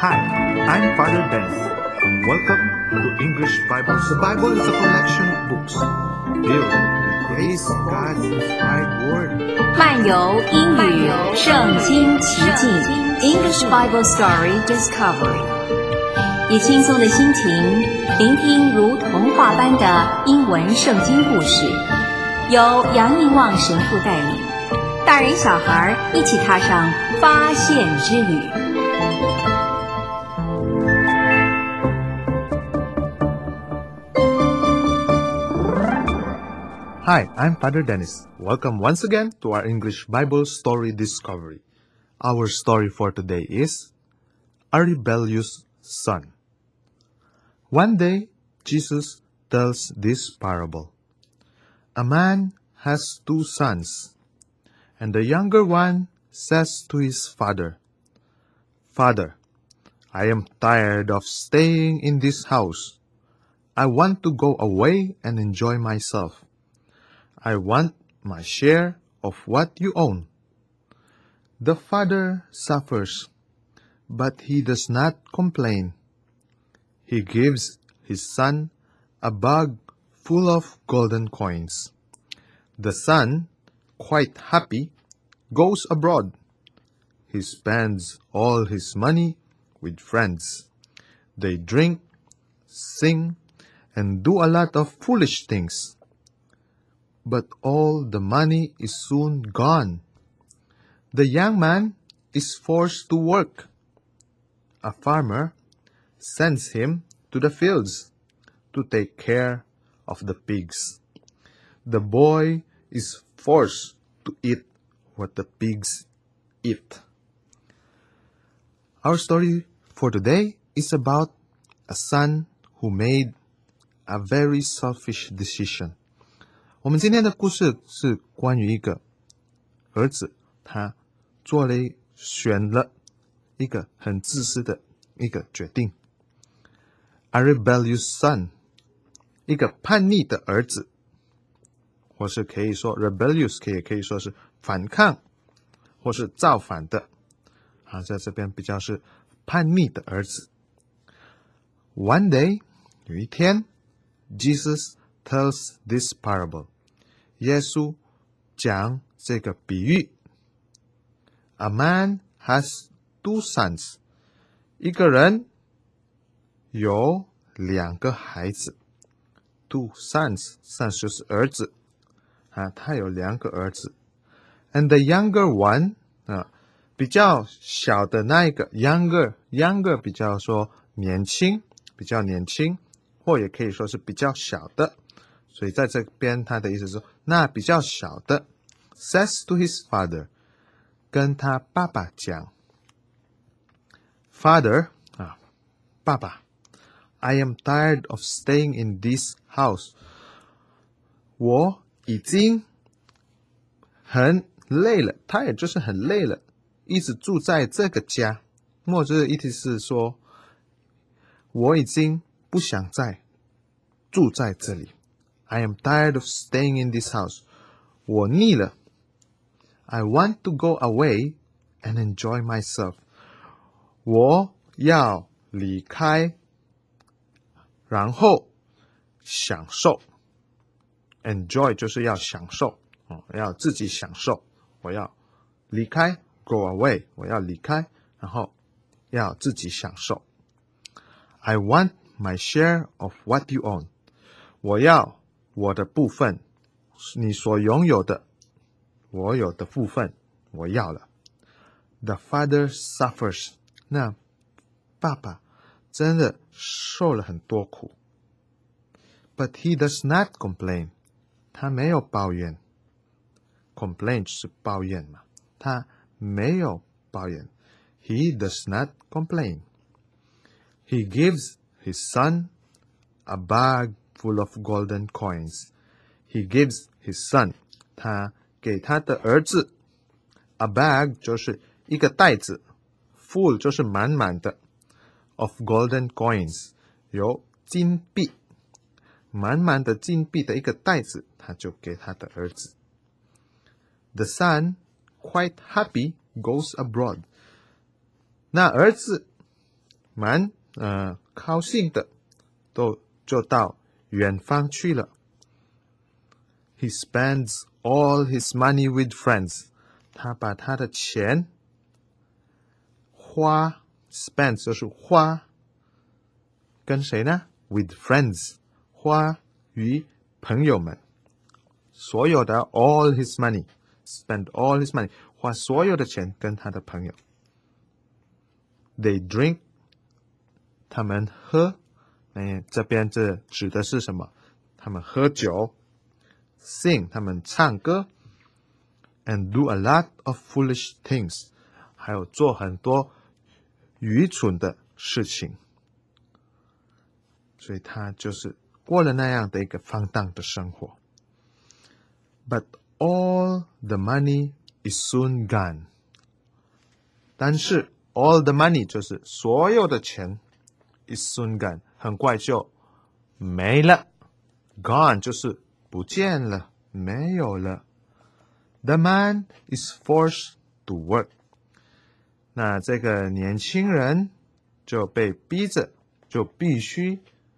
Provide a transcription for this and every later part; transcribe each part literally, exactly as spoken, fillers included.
Hi, I'm Father Ben. Welcome to English Bible. The Bible is a collection of books filled with grace, God's inspired word. 漫游英语圣经奇境 English Bible Story Discovery， 以轻松的心情聆听如童话般的英文圣经故事，由杨应望神父带领，大人小孩一起踏上发现之旅。 Hi, I'm Father Dennis. Welcome once again to our English Bible Story Discovery. Our story for today is A Rebellious Son. One day, Jesus tells this parable. A man has two sons, and the younger one says to his father, "Father, I am tired of staying in this house. I want to go away and enjoy myself. I want my share of what you own." The father suffers, but he does not complain. He gives his son a bag full of golden coins. The son, quite happy, goes abroad. He spends all his money with friends. They drink, sing, and do a lot of foolish things. But all the money is soon gone. The young man is forced to work. A farmer sends him to the fields to take care of the pigs. The boy is forced to eat what the pigs eat. Our story for today is about a son who made a very selfish decision. 我们今天的故事是关于一个儿子，他做了选了一个很自私的一个决定。A rebellious son， 一个叛逆的儿子，或是可以说 rebellious， 可以可以说是反抗，或是造反的。啊，在这边比较是叛逆的儿子。One day， 有一天 ，Jesus tells this parable。耶稣讲这个比喻。A man has two sons. 一个人有两个孩子。Two sons, sons 就是儿子啊，他有两个儿子。And the younger one 啊，比较小的那一个 younger, younger 比较说年轻，比较年轻，或也可以说是比较小的。所以在这边他的意思是说，那比较小的 says to his father， 跟他爸爸讲 Father 啊，爸爸 I am tired of staying in this house， 我已经很累了，他也就是很累了，一直住在这个家。或者意思是说，我已经不想再住在这里。I am tired of staying in this house. 我腻了。I want to go away and enjoy myself. 我要离开，然后享受。Enjoy 就是要享受，哦，要自己享受。我要离开 ，go away， 我要离开，然后要自己享受。I want my share of what you own. 我要我的部分，你所拥有的，我有的部分，我要了。The father suffers， 那爸爸真的受了很多苦。But he does not complain， 他没有抱怨。Complain 是抱怨嘛，他没有抱怨。He does not complain. He gives his son a bag full of golden coins. He gives his son. 他给他的儿子 a bag 就是一个袋子 full 就是满满的 of golden coins 有金币满满的金币的一个袋子他就给他的儿子 The son quite happy goes abroad 那儿子蛮呃高兴的，都就到远方去了。He spends all his money with friends. 他把他的钱花 spend 就是花，跟谁呢 ？With friends， 花与朋友们。所有的 all his money， spend all his money， 花所有的钱跟他的朋友。They drink， 他们喝，哎，这边这指的是什么？他们喝酒。Sing， 他们唱歌。And do a lot of foolish things， 还有做很多愚蠢的事情。所以他就是过了那样的一个放荡的生活。But all the money is soon gone。但是 all the money 就是所有的钱 is soon gone， 很快就没了。Gone 就是不见了，没有了。The man is forced to work。那这个年轻人就被逼着，就必须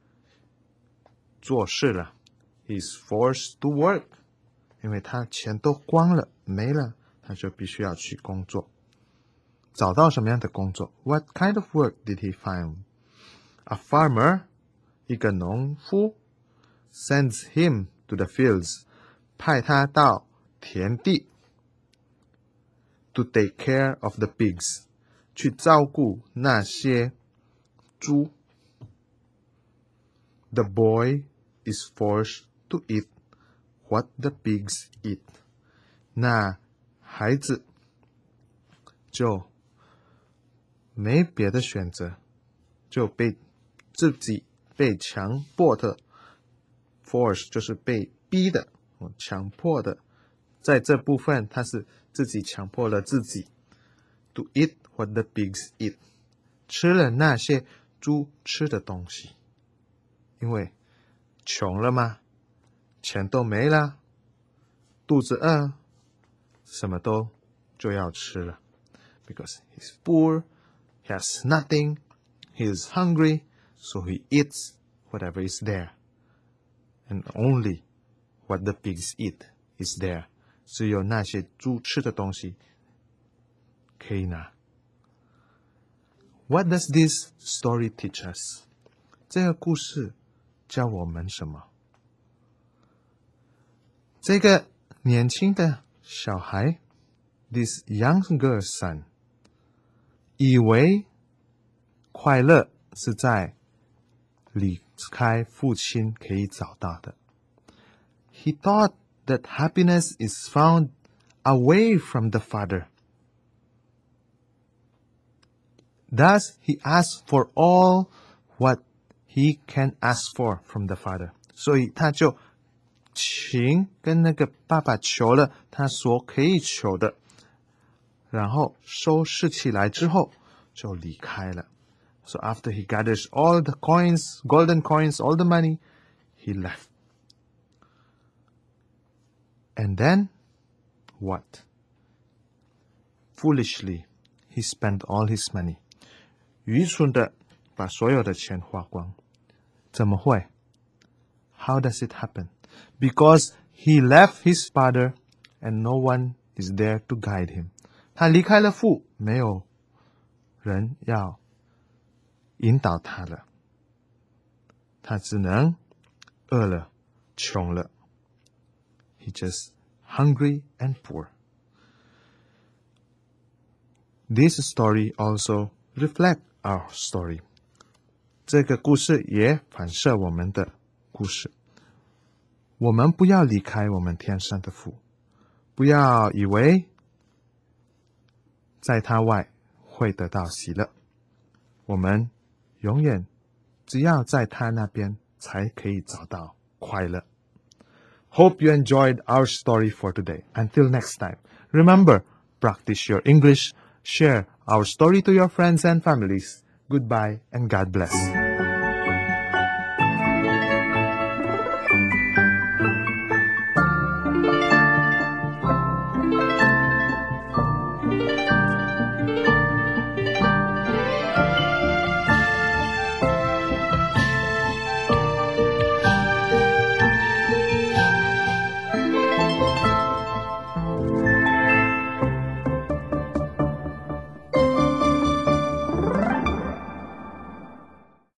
做事了。He's forced to work， 因为他钱都光了，没了，他就必须要去工作。找到什么样的工作 ？What kind of work did he find? A farmer， 一个农夫 ，sends him to the fields， 派他到田地 to take care of the pigs， 去照顾那些猪。The boy is forced to eat what the pigs eat。 那孩子就没别的选择，就被自己被强迫的 force 就是被逼的，强迫的。在这部分他是自己强迫了自己 to eat what the pigs eat， 吃了那些猪吃的东西。因为穷了嘛，钱都没了，肚子饿，什么都就要吃了。Because he's poor, he has nothing, he is hungry, so he eats whatever is there. And only what the pigs eat is there. 只有那些猪吃的东西可以拿。What does this story teach us? 这个故事教我们什么？这个年轻的小孩 ，this younger son， 以为快乐是在离开父亲可以找到的。He thought that happiness is found away from the father. Thus, he asked for all what he can ask for from the father. 所以他就请跟那个爸爸求了他所可以求的，然后收拾起来之后就离开了。So after he gathers all the coins, golden coins, all the money, he left. And then, what? Foolishly, he spent all his money. 愚蠢的把所有的钱花光。怎么会？ How does it happen? Because he left his father and no one is there to guide him. 他离开了父，没有人要引导他了。他只能饿了，穷了。He just hungry and poor. This story also reflects our story. 这个故事也反射我们的故事。我们不要离开我们天上的父，不要以为在他外会得到喜乐。我们永远只要在他那边才可以找到快乐。Hope you enjoyed our story for today. Until next time, remember, practice your English, share our story to your friends and families. Goodbye and God bless.